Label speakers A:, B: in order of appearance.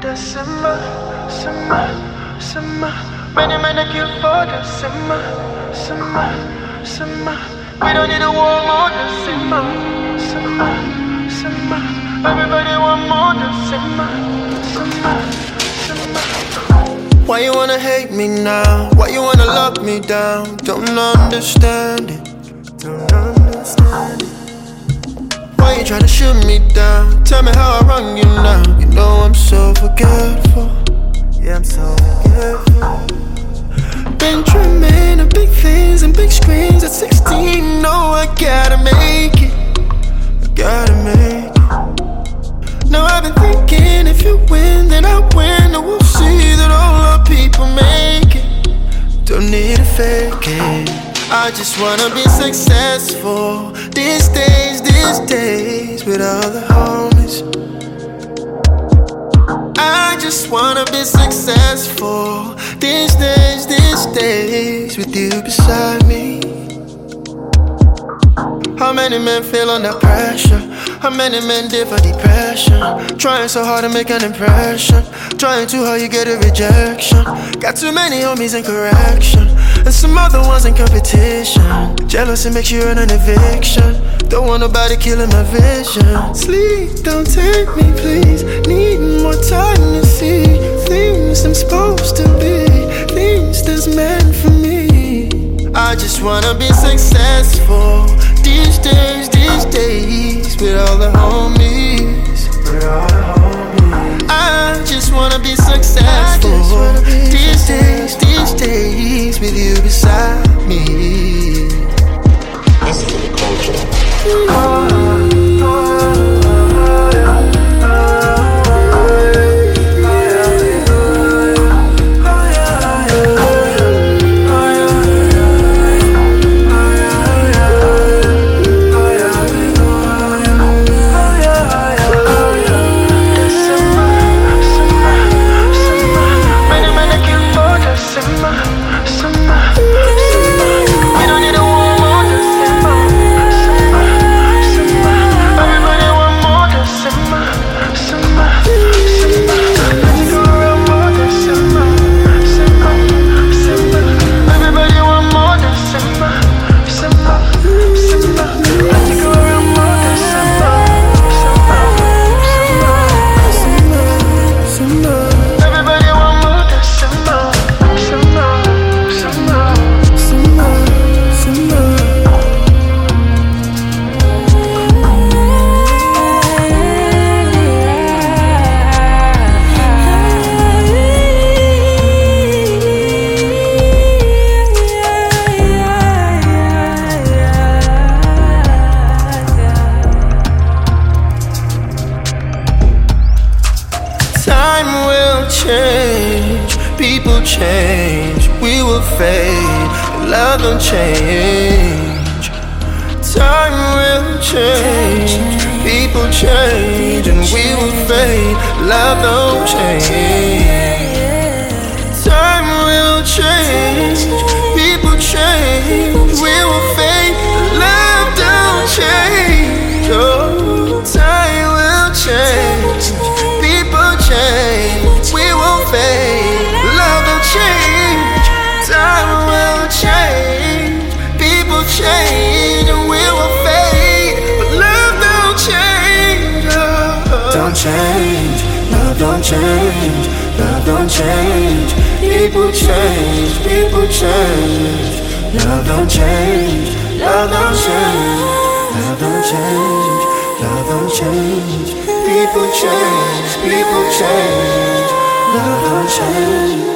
A: December, summer, summer. Many men are kill for December, summer, summer. We don't need a war more December, summer, summer. Everybody want more December, summer, summer. Why you wanna hate me now? Why you wanna lock me down? Don't understand it. Don't understand it. Why you tryna shoot me down? Tell me how I wrong you now. You know I'm so forgetful. Yeah, I'm so forgetful. Been dreaming of big things and big screens at 16. No, I gotta make it. I gotta make it. Now I've been thinking if you win, then I win. And we'll see that all our people make it. Don't need to fake it. I just wanna be successful these days with all the homies. I just wanna be successful these days with you beside me. How many men feel under pressure? How many men did for depression? Trying so hard to make an impression. Trying too hard, you get a rejection. Got too many homies in correction, and some other ones in competition. Jealousy makes you earn an eviction. Don't want nobody killing my vision. Sleep, don't take me, please. Need more time to see things I'm supposed to be, things that's meant for me. I just wanna be successful these days with all the homies. I just wanna be successful these days with you beside me.
B: This is the culture.
A: Change, people change, we will fade, love don't change. Time will change, people change, and we will fade, love don't change. Time will change, people change, we will fade, love don't change. Oh, time will change, people change, love will change, time will change, people change, and we will fade, but love don't change. Oh.
C: Don't change, love don't change, love don't change, people change, people change, love don't change, love don't change, love don't change, love don't change, people change, people change. Love don't change.